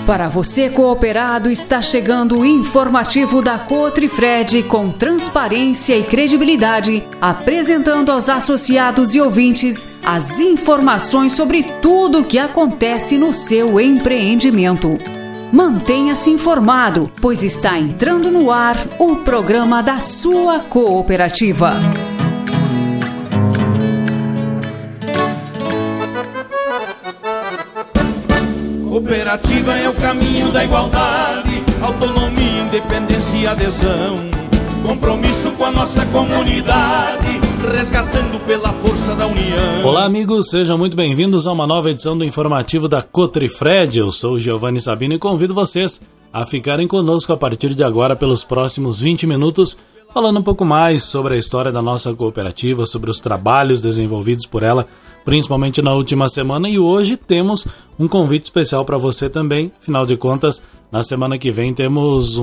Para você cooperado, está chegando o informativo da Cotrifred com transparência e credibilidade, apresentando aos associados e ouvintes as informações sobre tudo o que acontece no seu empreendimento. Mantenha-se informado, pois está entrando no ar o programa da sua cooperativa. Cooperativa é o caminho da igualdade, autonomia, independência e adesão. Compromisso com a nossa comunidade, resgatando pela força da união. Olá amigos, sejam muito bem-vindos a uma nova edição do informativo da Cotrifred. Eu sou o Giovanni Sabino e convido vocês a ficarem conosco a partir de agora pelos próximos 20 minutos, falando um pouco mais sobre a história da nossa cooperativa, sobre os trabalhos desenvolvidos por ela, principalmente na última semana, e hoje temos um convite especial para você também. Afinal de contas, na semana que vem temos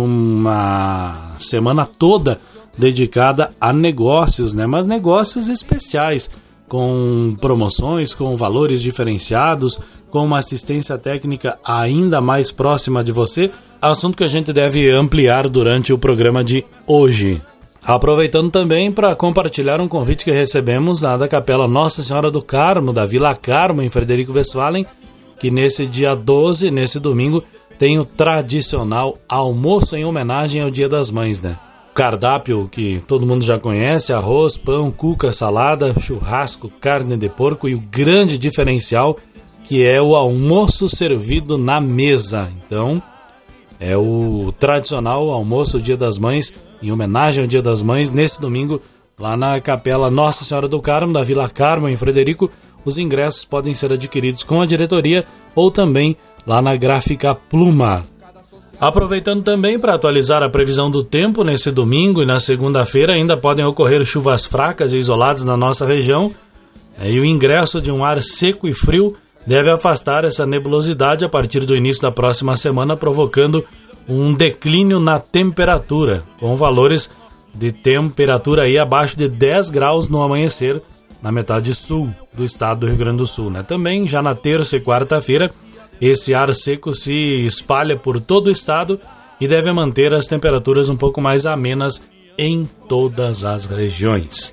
uma semana toda dedicada a negócios, né? Mas negócios especiais, com promoções, com valores diferenciados, com uma assistência técnica ainda mais próxima de você, assunto que a gente deve ampliar durante o programa de hoje. Aproveitando também para compartilhar um convite que recebemos lá da Capela Nossa Senhora do Carmo, da Vila Carmo, em Frederico Westphalen, que nesse dia 12, nesse domingo, tem o tradicional almoço em homenagem ao Dia das Mães, né? Cardápio que todo mundo já conhece: arroz, pão, cuca, salada, churrasco, carne de porco e o grande diferencial que é o almoço servido na mesa. Então, é o tradicional almoço Dia das Mães, em homenagem ao Dia das Mães, nesse domingo, lá na Capela Nossa Senhora do Carmo, da Vila Carmo, em Frederico. Os ingressos podem ser adquiridos com a diretoria ou também lá na Gráfica Pluma. Aproveitando também para atualizar a previsão do tempo, nesse domingo e na segunda-feira ainda podem ocorrer chuvas fracas e isoladas na nossa região, e o ingresso de um ar seco e frio deve afastar essa nebulosidade a partir do início da próxima semana, provocando um declínio na temperatura, com valores de temperatura aí abaixo de 10 graus no amanhecer, na metade sul do estado do Rio Grande do Sul, né? Também já na terça e quarta-feira, esse ar seco se espalha por todo o estado e deve manter as temperaturas um pouco mais amenas em todas as regiões.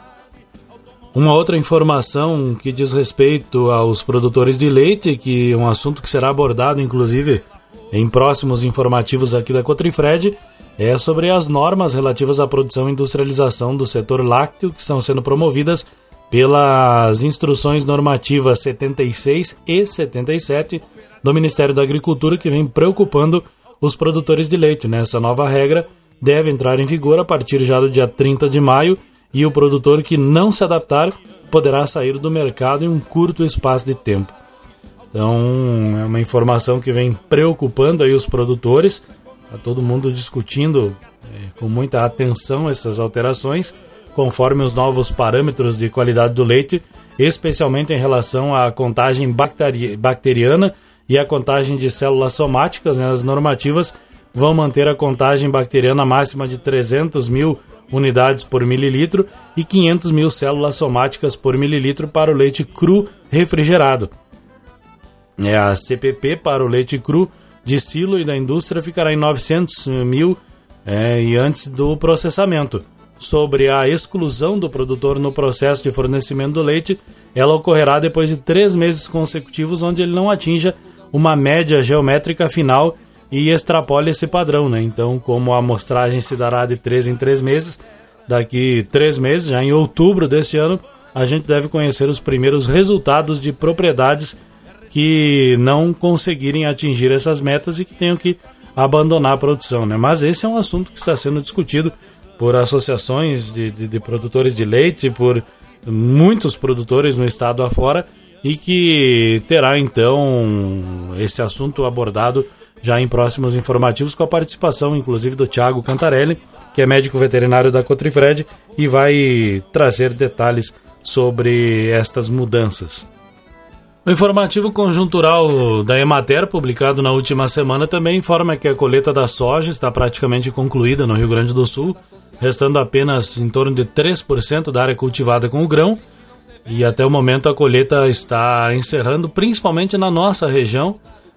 Uma outra informação que diz respeito aos produtores de leite, que é um assunto que será abordado inclusive em próximos informativos aqui da Cotrifred, é sobre as normas relativas à produção e industrialização do setor lácteo, que estão sendo promovidas pelas instruções normativas 76 e 77 do Ministério da Agricultura, que vem preocupando os produtores de leite. Essa nova regra deve entrar em vigor a partir já do dia 30 de maio e o produtor que não se adaptar poderá sair do mercado em um curto espaço de tempo. Então, é uma informação que vem preocupando aí os produtores. Está todo mundo discutindo com muita atenção essas alterações, conforme os novos parâmetros de qualidade do leite, especialmente em relação à contagem bacteriana e à contagem de células somáticas. As normativas vão manter a contagem bacteriana máxima de 300 mil unidades por mililitro e 500 mil células somáticas por mililitro para o leite cru refrigerado. A CPP para o leite cru de silo e da indústria ficará em 900 mil e antes do processamento. Sobre a exclusão do produtor no processo de fornecimento do leite, ela ocorrerá depois de 3 meses consecutivos onde ele não atinja uma média geométrica final e extrapole esse padrão. Então, como a amostragem se dará de 3 em 3 meses, daqui 3 meses, já em outubro deste ano, a gente deve conhecer os primeiros resultados de propriedades que não conseguirem atingir essas metas e que tenham que abandonar a produção. Mas esse é um assunto que está sendo discutido por associações de produtores de leite, por muitos produtores no estado afora, e que terá então esse assunto abordado já em próximos informativos, com a participação inclusive do Thiago Cantarelli, que é médico veterinário da Cotrifred e vai trazer detalhes sobre estas mudanças. O informativo conjuntural da Emater, publicado na última semana, também informa que a colheita da soja está praticamente concluída no Rio Grande do Sul, restando apenas em torno de 3% da área cultivada com o grão, e até o momento a colheita está encerrando, principalmente na nossa região,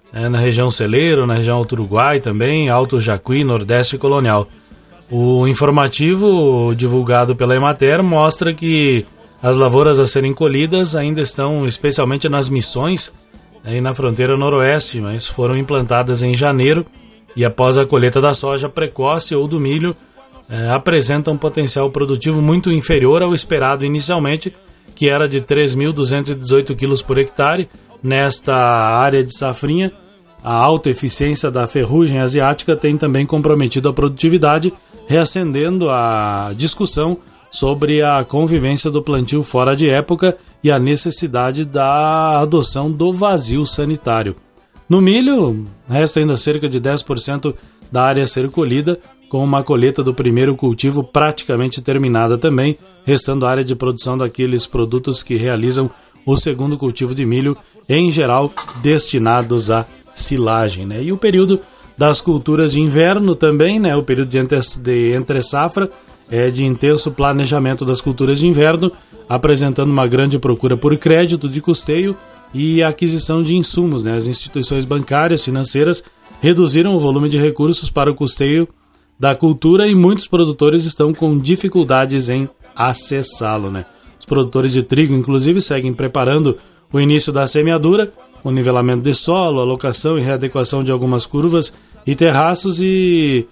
na região Celeiro, na região Alto Uruguai também, Alto Jacuí, Nordeste Colonial. O informativo divulgado pela Emater mostra que as lavouras a serem colhidas ainda estão especialmente nas Missões, aí na fronteira noroeste, mas foram implantadas em janeiro e após a colheita da soja precoce ou do milho, apresentam um potencial produtivo muito inferior ao esperado inicialmente, que era de 3.218 quilos por hectare. Nesta área de safrinha, a alta eficiência da ferrugem asiática tem também comprometido a produtividade, reacendendo a discussão sobre a convivência do plantio fora de época e a necessidade da adoção do vazio sanitário. No milho, resta ainda cerca de 10% da área a ser colhida, com uma colheita do primeiro cultivo praticamente terminada também, restando a área de produção daqueles produtos que realizam o segundo cultivo de milho, em geral destinados à silagem, né? E o período das culturas de inverno também, né? O período de entre safra é de intenso planejamento das culturas de inverno, apresentando uma grande procura por crédito de custeio e aquisição de insumos, né? As instituições bancárias, financeiras reduziram o volume de recursos para o custeio da cultura e muitos produtores estão com dificuldades em acessá-lo, né? Os produtores de trigo, inclusive, seguem preparando o início da semeadura, o nivelamento de solo, alocação e readequação de algumas curvas e terraços e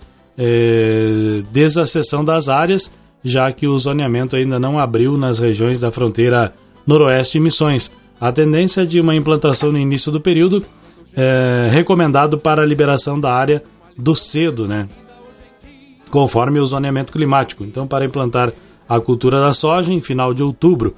desacessão das áreas, já que o zoneamento ainda não abriu nas regiões da fronteira noroeste e Missões. A tendência é de uma implantação no início do período, recomendado para a liberação da área do cedo, né? Conforme o zoneamento climático. Então, para implantar a cultura da soja em final de outubro,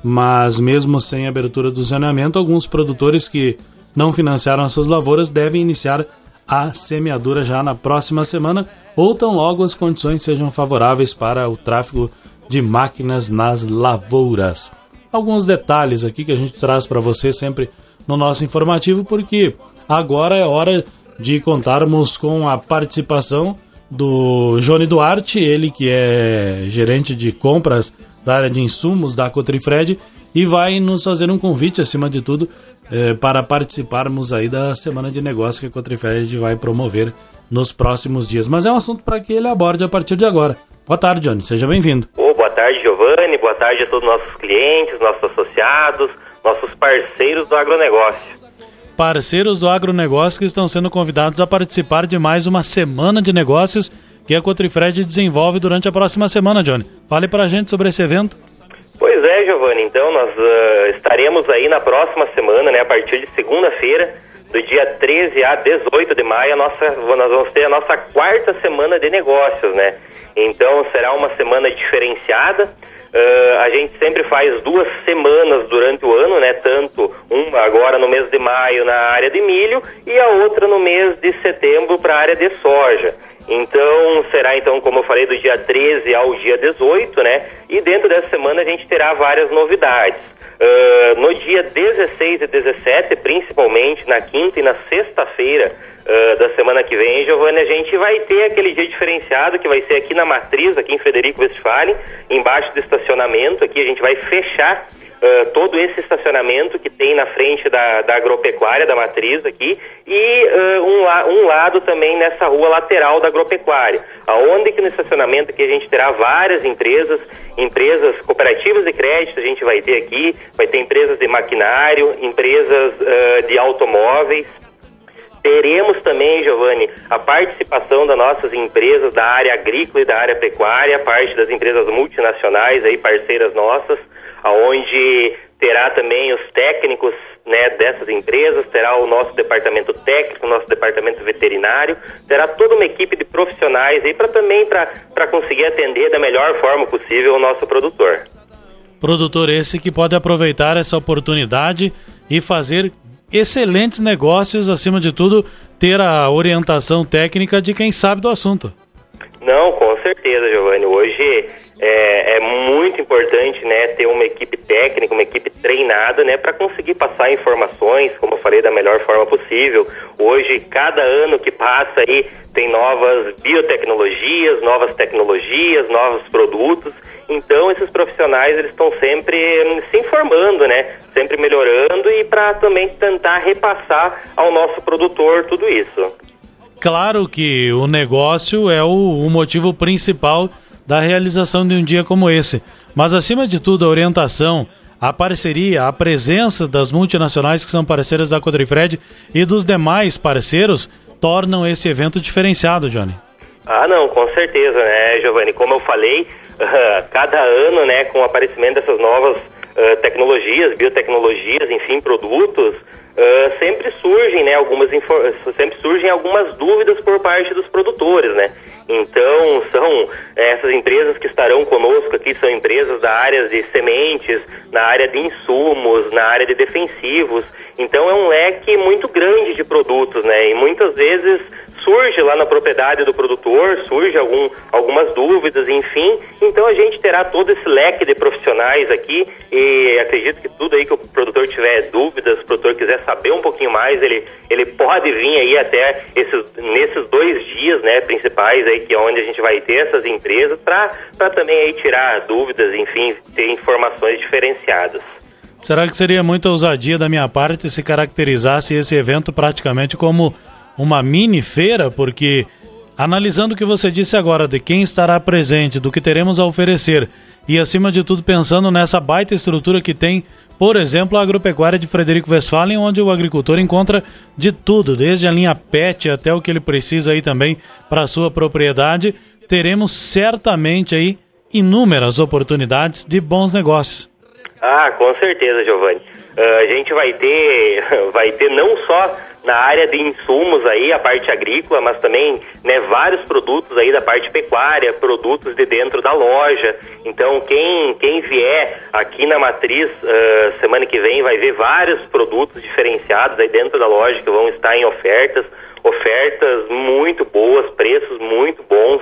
mas mesmo sem abertura do zoneamento, alguns produtores que não financiaram as suas lavouras devem iniciar a semeadura já na próxima semana ou tão logo as condições sejam favoráveis para o tráfego de máquinas nas lavouras. Alguns detalhes aqui que a gente traz para você sempre no nosso informativo, porque agora é hora de contarmos com a participação do Johnny Duarte, ele que é gerente de compras da área de insumos da Cotrifred e vai nos fazer um convite, acima de tudo, para participarmos aí da semana de negócio que a Cotrifred vai promover nos próximos dias. Mas é um assunto para que ele aborde a partir de agora. Boa tarde, Johnny, seja bem-vindo. Boa tarde, Giovanni, boa tarde a todos os nossos clientes, nossos associados, nossos parceiros do agronegócio. Parceiros do agronegócio que estão sendo convidados a participar de mais uma semana de negócios que a Cotrifred desenvolve durante a próxima semana, Johnny. Fale pra gente sobre esse evento. Pois é, Giovanni, então nós estaremos aí na próxima semana, né, a partir de segunda-feira, do dia 13 a 18 de maio, nós vamos ter a nossa quarta semana de negócios, né? Então será uma semana diferenciada. A gente sempre faz 2 semanas durante o ano, né? Tanto uma agora no mês de maio na área de milho e a outra no mês de setembro para a área de soja. Então será, como eu falei, do dia 13 ao dia 18, né? E dentro dessa semana a gente terá várias novidades. No dia 16 e 17, principalmente na quinta e na sexta-feira da semana que vem, Giovanni, a gente vai ter aquele dia diferenciado que vai ser aqui na Matriz, aqui em Frederico Westphalen, embaixo do estacionamento. Aqui a gente vai fechar todo esse estacionamento que tem na frente da agropecuária, da Matriz aqui, e um lado também nessa rua lateral da agropecuária, aonde que no estacionamento aqui a gente terá várias empresas cooperativas de crédito, a gente vai ter aqui, vai ter empresas de maquinário, empresas de automóveis. Teremos também, Giovanni, a participação das nossas empresas da área agrícola e da área pecuária, parte das empresas multinacionais, aí, parceiras nossas, aonde terá também os técnicos, né, dessas empresas, terá o nosso departamento técnico, o nosso departamento veterinário, terá toda uma equipe de profissionais aí para conseguir atender da melhor forma possível o nosso produtor. Produtor esse que pode aproveitar essa oportunidade e fazer excelentes negócios, acima de tudo, ter a orientação técnica de quem sabe do assunto. Não, com certeza, Giovanni. Hoje é muito importante, né, ter uma equipe técnica, uma equipe treinada, né, para conseguir passar informações, como eu falei, da melhor forma possível. Hoje, cada ano que passa aí, tem novas biotecnologias, novas tecnologias, novos produtos. Então, esses profissionais, eles estão sempre se informando, né, sempre melhorando e para também tentar repassar ao nosso produtor tudo isso. Claro que o negócio é o motivo principal da realização de um dia como esse, mas acima de tudo a orientação, a parceria, a presença das multinacionais que são parceiras da Cotrifred e dos demais parceiros tornam esse evento diferenciado, Johnny. Ah, não, com certeza, né, Giovanni? Como eu falei, cada ano, né, com o aparecimento dessas novas tecnologias, biotecnologias, enfim, produtos, sempre surgem algumas dúvidas por parte dos produtores, né? Então, são essas empresas que estarão conosco aqui, são empresas da área de sementes, na área de insumos, na área de defensivos. Então, é um leque muito grande de produtos, né? E muitas vezes surge lá na propriedade do produtor, surge algumas dúvidas, enfim. Então a gente terá todo esse leque de profissionais aqui e acredito que tudo aí que o produtor tiver dúvidas, se o produtor quiser saber um pouquinho mais, ele pode vir aí até nesses 2 dias, né, principais aí, que é onde a gente vai ter essas empresas para também aí tirar dúvidas, enfim, ter informações diferenciadas. Será que seria muita ousadia da minha parte se caracterizasse esse evento praticamente como uma mini feira? Porque, analisando o que você disse agora de quem estará presente, do que teremos a oferecer e, acima de tudo, pensando nessa baita estrutura que tem, por exemplo, a agropecuária de Frederico Westphalen, onde o agricultor encontra de tudo, desde a linha PET até o que ele precisa aí também para a sua propriedade, teremos certamente aí inúmeras oportunidades de bons negócios. Ah, com certeza, Giovanni. A gente vai ter não só na área de insumos aí, a parte agrícola, mas também, né, vários produtos aí da parte pecuária, produtos de dentro da loja. Então, quem vier aqui na Matriz semana que vem vai ver vários produtos diferenciados aí dentro da loja que vão estar em ofertas muito boas, preços muito bons.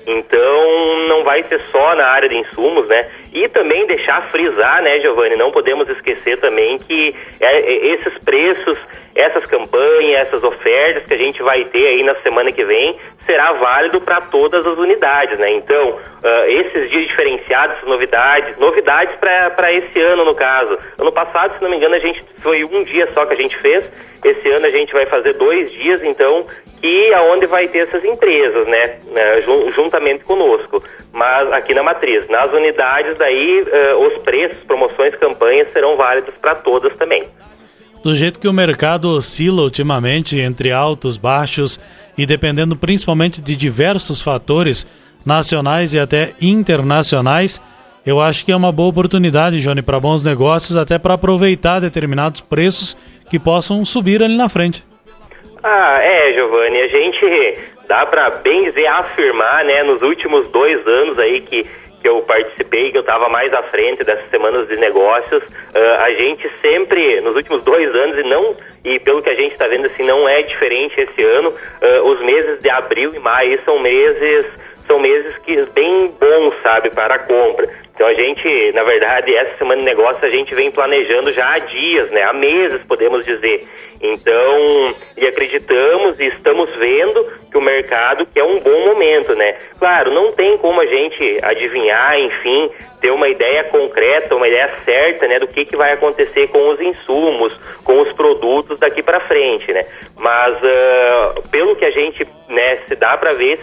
Então, não vai ser só na área de insumos, né? E também deixar frisar, né, Giovanni, não podemos esquecer também que esses preços, essas campanhas, essas ofertas que a gente vai ter aí na semana que vem, será válido para todas as unidades, né? Então, esses dias diferenciados, novidades para esse ano, no caso. Ano passado, se não me engano, foi um dia só que a gente fez. Esse ano a gente vai fazer 2 dias, então, que aonde vai ter essas empresas, né, juntamente conosco, mas aqui na Matriz, nas unidades daí, os preços, promoções, campanhas serão válidos para todas também. Do jeito que o mercado oscila ultimamente entre altos, baixos e dependendo principalmente de diversos fatores nacionais e até internacionais, eu acho que é uma boa oportunidade, Johnny, para bons negócios, até para aproveitar determinados preços que possam subir ali na frente. Giovanni, a gente dá para bem dizer, afirmar, né, nos últimos 2 anos aí que eu participei, que eu estava mais à frente dessas semanas de negócios, a gente sempre, nos últimos 2 anos, e pelo que a gente está vendo, assim, não é diferente esse ano, os meses de abril e maio são meses que bem bons, sabe, para a compra. Então a gente, na verdade, essa semana de negócios a gente vem planejando já há dias, né, há meses, podemos dizer. Então, e acreditamos e estamos vendo que o mercado quer um bom momento, né? Claro, não tem como a gente adivinhar, enfim, ter uma ideia concreta, uma ideia certa, né, do que vai acontecer com os insumos, com os produtos daqui para frente, né? Mas, pelo que a gente, né, se dá para ver,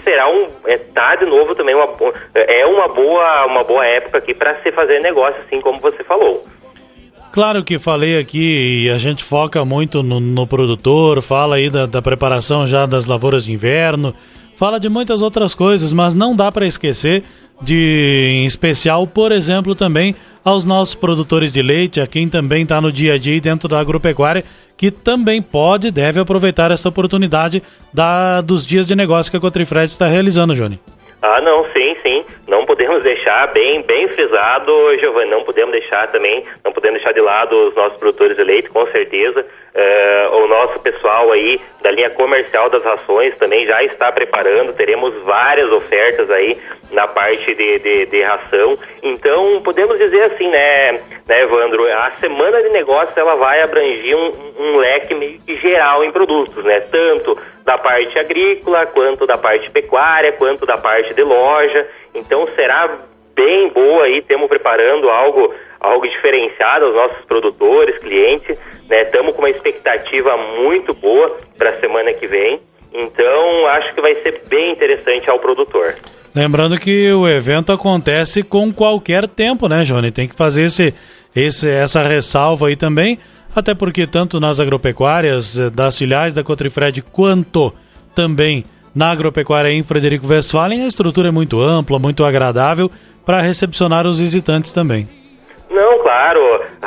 tá de novo também uma boa época aqui para se fazer negócio, assim como você falou. Claro que falei aqui e a gente foca muito no produtor, fala aí da preparação já das lavouras de inverno, fala de muitas outras coisas, mas não dá para esquecer em especial, por exemplo, também aos nossos produtores de leite, a quem também está no dia a dia dentro da agropecuária, que também deve aproveitar essa oportunidade dos dias de negócio que a Cotrifred está realizando, Johnny. Não, sim, não podemos podemos deixar bem frisado, Giovanni, não podemos deixar de lado os nossos produtores de leite, com certeza. O nosso pessoal aí da linha comercial das rações também já está preparando, teremos várias ofertas aí na parte de ração. Então, podemos dizer assim, né, Evandro, a semana de negócios ela vai abranger um leque meio que geral em produtos, né, tanto da parte agrícola, quanto da parte pecuária, quanto da parte de loja. Então, será bem boa aí, estamos preparando algo diferenciado aos nossos produtores, clientes, né? Estamos com uma expectativa muito boa para a semana que vem, então acho que vai ser bem interessante ao produtor. Lembrando que o evento acontece com qualquer tempo, né, Johnny? Tem que fazer essa ressalva aí também, até porque tanto nas agropecuárias das filiais da Cotrifred quanto também na agropecuária em Frederico Westphalen, a estrutura é muito ampla, muito agradável para recepcionar os visitantes também. Não, claro,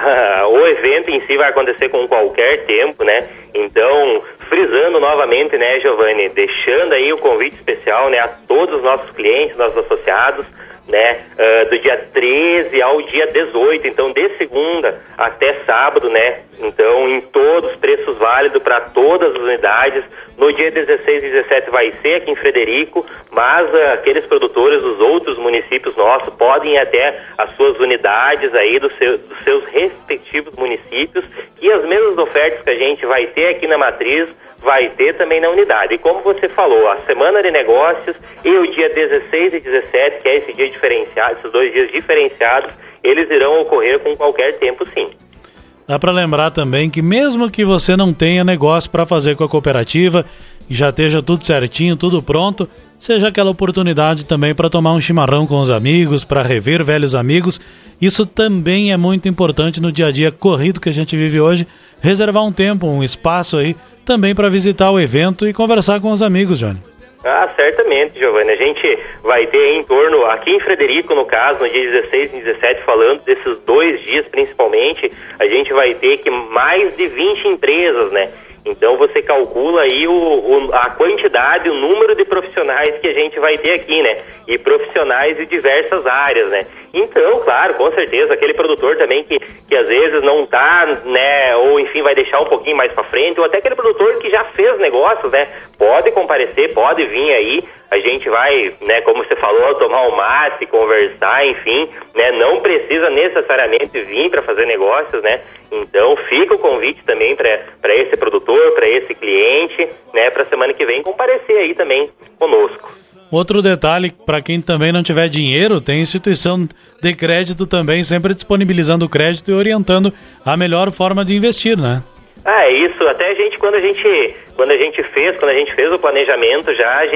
o evento em si vai acontecer com qualquer tempo, né? Então, frisando novamente, né, Giovanni, deixando aí o convite especial, né, a todos os nossos clientes, nossos associados, né, do dia 13 ao dia 18, então de segunda até sábado, né, então em todos, preços válidos para todas as unidades. No dia 16 e 17 vai ser aqui em Frederico, mas aqueles produtores dos outros municípios nossos podem ir até as suas unidades aí dos seus respectivos municípios, e as mesmas ofertas que a gente vai ter aqui na matriz vai ter também na unidade. E como você falou, a semana de negócios e o dia 16 e 17, que é esse dia diferenciado, esses 2 dias diferenciados, eles irão ocorrer com qualquer tempo, sim. Dá para lembrar também que mesmo que você não tenha negócio para fazer com a cooperativa e já esteja tudo certinho, tudo pronto, seja aquela oportunidade também para tomar um chimarrão com os amigos, para rever velhos amigos. Isso também é muito importante no dia a dia corrido que a gente vive hoje, reservar um tempo, um espaço aí também para visitar o evento e conversar com os amigos, Johnny. Ah, certamente, Giovanni. A gente vai ter em torno, aqui em Frederico, no caso, no dia 16 e 17, falando desses 2 dias principalmente, a gente vai ter que mais de 20 empresas, né? Então você calcula aí a quantidade, o número de profissionais que a gente vai ter aqui, né? E profissionais de diversas áreas, né? Então, claro, com certeza, aquele produtor também que às vezes não tá, né? Ou enfim, vai deixar um pouquinho mais para frente, ou até aquele produtor que já fez negócios, né? Pode comparecer, pode vir aí. A gente vai, né, como você falou, tomar um mate, conversar, enfim, né, não precisa necessariamente vir para fazer negócios, né, então fica o convite também para esse produtor, para esse cliente, né, para a semana que vem comparecer aí também conosco. Outro detalhe, para quem também não tiver dinheiro, tem instituição de crédito também, sempre disponibilizando o crédito e orientando a melhor forma de investir, né? Ah, é isso. Até a gente, quando a gente fez o planejamento a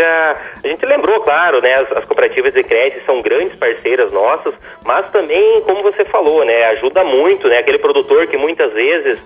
gente lembrou, claro, né, as cooperativas de crédito são grandes parceiras nossas, mas também, como você falou, né, ajuda muito, né, aquele produtor que muitas vezes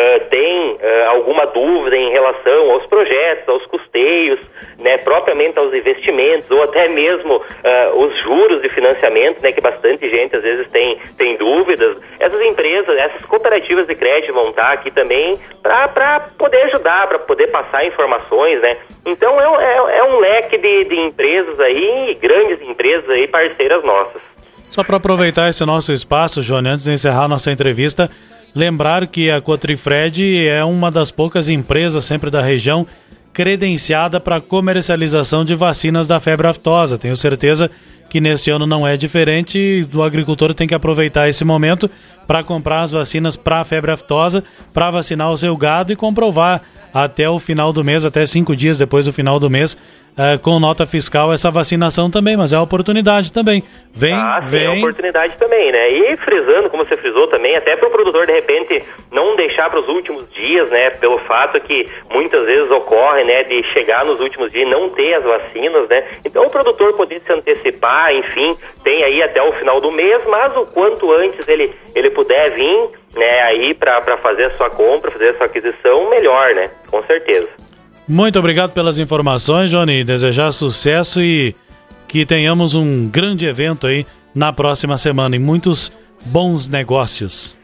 tem alguma dúvida em relação aos projetos, aos custeios, né, propriamente aos investimentos, ou até mesmo os juros de financiamento, né, que bastante gente às vezes tem dúvidas. Essas empresas, essas cooperativas de crédito vão estar aqui também para poder ajudar, para poder passar informações, né? Então é um leque de empresas aí, grandes empresas aí, parceiras nossas. Só para aproveitar esse nosso espaço, Johnny, antes de encerrar nossa entrevista, lembrar que a Cotrifred é uma das poucas empresas sempre da região credenciada para comercialização de vacinas da febre aftosa. Tenho certeza que neste ano não é diferente. O agricultor tem que aproveitar esse momento para comprar as vacinas para a febre aftosa, para vacinar o seu gado e comprovar até o final do mês, até 5 dias depois do final do mês, com nota fiscal, essa vacinação também, mas é uma oportunidade também. Vem. É uma oportunidade também, né? E frisando, como você frisou também, até para o produtor, de repente, não deixar para os últimos dias, né? Pelo fato que muitas vezes ocorre, né? De chegar nos últimos dias e não ter as vacinas, né? Então o produtor poder se antecipar, enfim, tem aí até o final do mês, mas o quanto antes ele puder vir, né? Aí para fazer a sua compra, fazer a sua aquisição, melhor, né? Com certeza. Muito obrigado pelas informações, Johnny. Desejar sucesso e que tenhamos um grande evento aí na próxima semana e muitos bons negócios. Com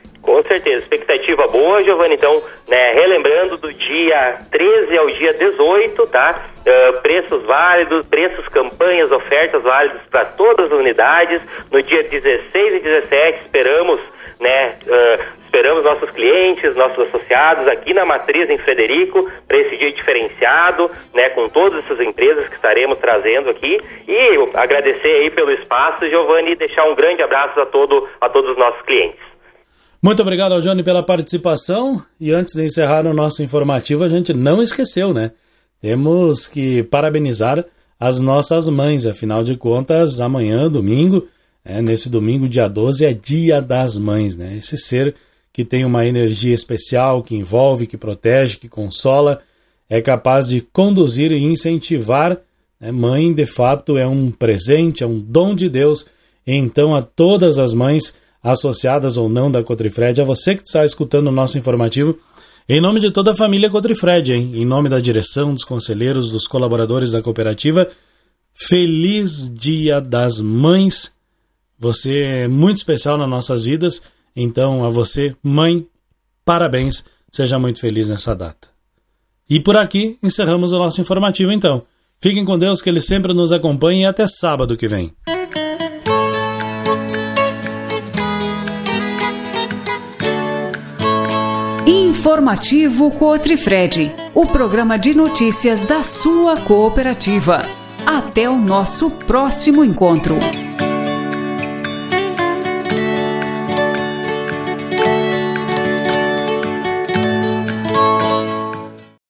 certeza. Expectativa boa, Giovanni. Então, né, relembrando, do dia 13 ao dia 18, tá? Preços válidos, campanhas, ofertas válidas para todas as unidades. No dia 16 e 17 esperamos, né, esperamos nossos clientes, nossos associados aqui na Matriz em Frederico para esse dia diferenciado, né, com todas essas empresas que estaremos trazendo aqui. E agradecer aí pelo espaço, Giovanni, e deixar um grande abraço a todos os nossos clientes. Muito obrigado ao Johnny pela participação. E antes de encerrar o nosso informativo, a gente não esqueceu, né? Temos que parabenizar as nossas mães. Afinal de contas, amanhã, domingo, nesse domingo, dia 12, é Dia das Mães, né? Esse ser que tem uma energia especial, que envolve, que protege, que consola, é capaz de conduzir e incentivar. Mãe, de fato, é um presente, é um dom de Deus. Então, a todas as mães, associadas ou não da Cotrifred, a você que está escutando o nosso informativo, em nome de toda a família Cotrifred, em nome da direção, dos conselheiros, dos colaboradores da cooperativa, feliz Dia das Mães. Você é muito especial nas nossas vidas, então a você, mãe, parabéns, seja muito feliz nessa data. E por aqui encerramos o nosso informativo então. Fiquem com Deus, que Ele sempre nos acompanhe, e até sábado que vem. Informativo Cotrifred, o programa de notícias da sua cooperativa. Até o nosso próximo encontro.